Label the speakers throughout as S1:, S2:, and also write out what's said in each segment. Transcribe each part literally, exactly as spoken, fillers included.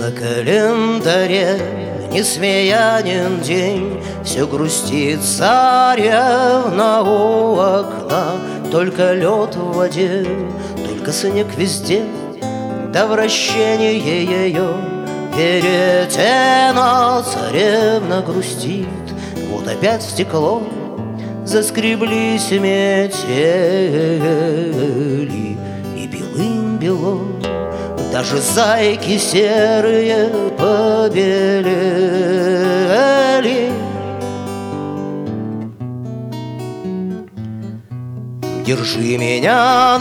S1: На календаре несмеянен день, все грустит царевна у окна. Только лед в воде, только снег везде, да вращение ее веретено. Царевна грустит, вот опять в стекло заскреблись метели, и белым-бело даже зайки серые побелели. Держи меня,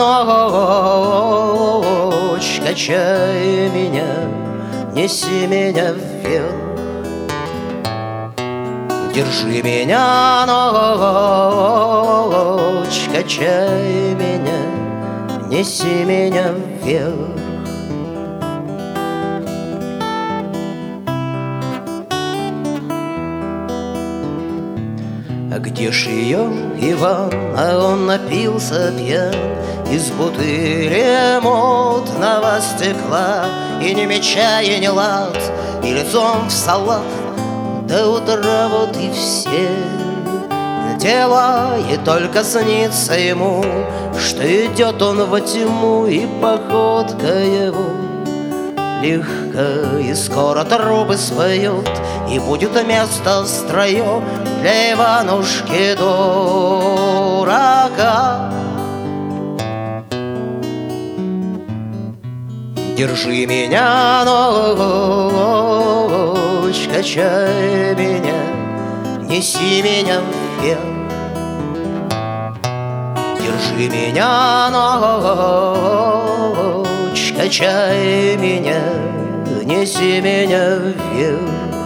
S1: ночь, качай меня, неси меня вверх. Держи меня, ночь, качай меня, неси меня вверх. А где ж ее Иван? А он напился пьян из бутыли мутного стекла, и ни меча, и ни лад, и лицом в салат. До утра вот и все дела, и только снится ему, что идет он во тьму, и походка его легка, и скоро трубы споют, и будет место в строю для Иванушки дурака. Держи меня, ночь, качай меня, неси меня вверх. Держи меня, ночь, качай меня, неси меня вверх.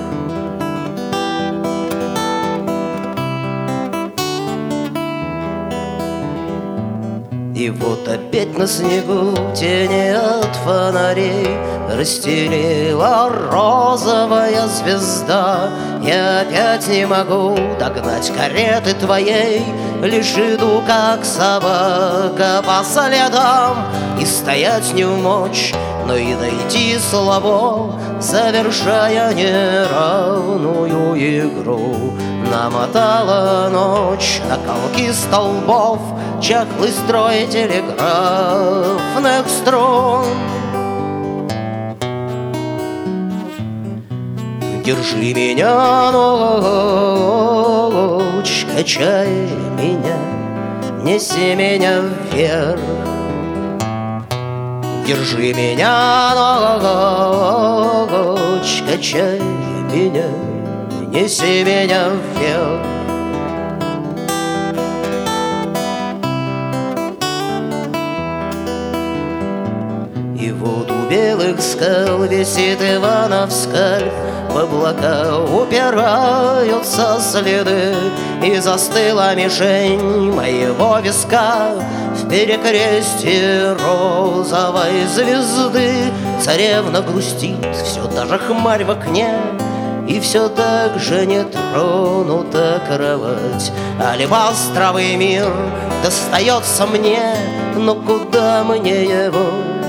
S1: И вот опять на снегу тени от фонарей расстелила розовая звезда. Я опять не могу догнать кареты твоей, лишь иду, как собака, по следам. И стоять не в мочь, но и найти слабо, завершая неравную игру. Намотала ночь на колки столбов чахлый строй телеграфных струн. Держи меня, ночь, качай меня, неси меня вверх. Держи меня, ночь, качай меня, неси меня вверх. И вот у белых скал висит Иванов скальп, в облака упираются следы, и застыла мишень моего виска в перекрестье розовой звезды. Царевна грустит, все даже хмарь в окне, и все так же не тронута кровать. Алебастровый мир достается мне, но куда мне его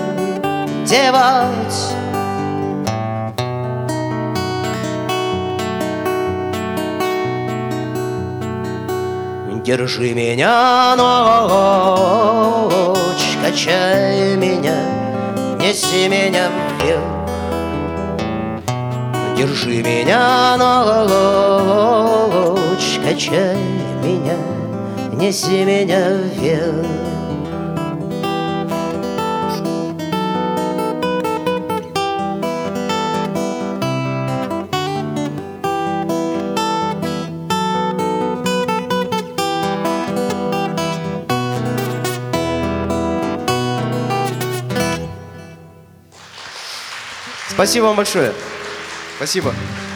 S1: девать? Держи меня, ночь, качай меня, неси меня вверх. Держи меня, ночь, качай меня, неси меня вверх.
S2: Спасибо вам большое. Спасибо.